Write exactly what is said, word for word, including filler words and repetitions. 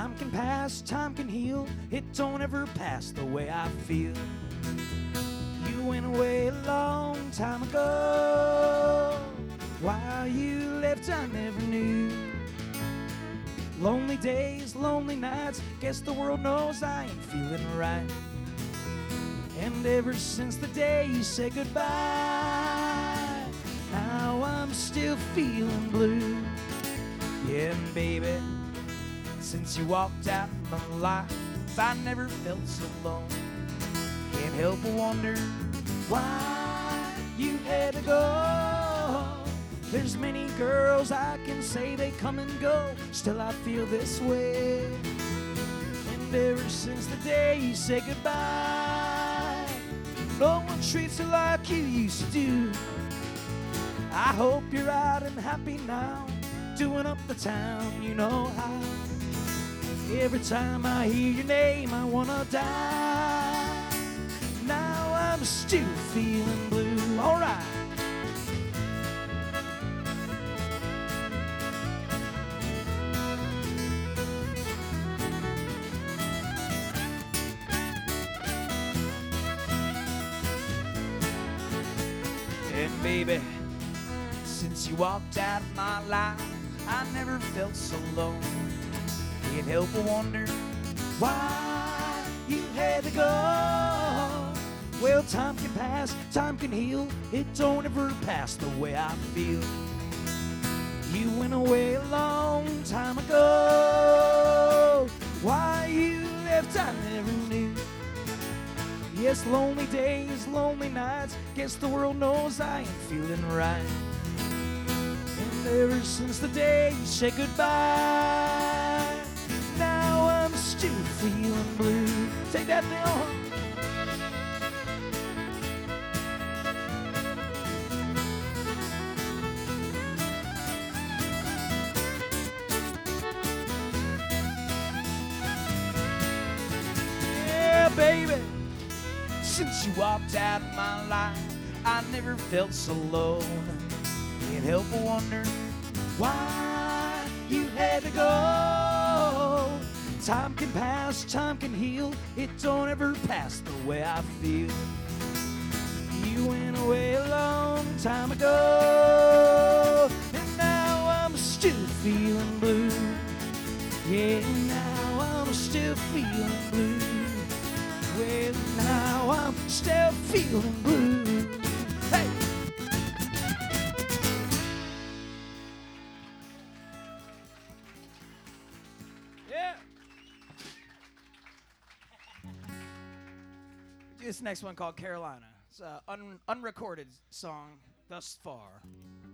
Time can pass, time can heal. It don't ever pass the way I feel. You went away a long time ago. Why you left, I never knew. Lonely days, lonely nights. Guess the world knows I ain't feeling right. And ever since the day you said goodbye, now I'm still feeling blue. Yeah, baby, since you walked out of my life, I never felt so alone. Can't help but wonder why you had to go. There's many girls I can say they come and go, still I feel this way. And ever since the day you said goodbye, no one treats her like you used to do. I hope you're out and happy now, doing up the town, you know how. Every time I hear your name, I wanna die. Now I'm still feeling blue. All right. And baby, since you walked out of my life, I never felt so alone. Can't help but wonder why you had to go. Well, time can pass, time can heal. It don't ever pass the way I feel. You went away a long time ago. Why you left, I never knew. Yes, lonely days, lonely nights. Guess the world knows I ain't feeling right. And ever since the day you said goodbye, now I'm still feeling blue. Take that down. Yeah, baby. Since you walked out of my life, I never felt so alone. Can't help but wonder why you had to go. Time can pass, time can heal. It don't ever pass the way I feel. You went away a long time ago, and now I'm still feeling blue. Yeah, now I'm still feeling blue. Well, now I'm still feeling blue. Hey! Yeah! This next one called Carolina. It's an un- unrecorded song thus far.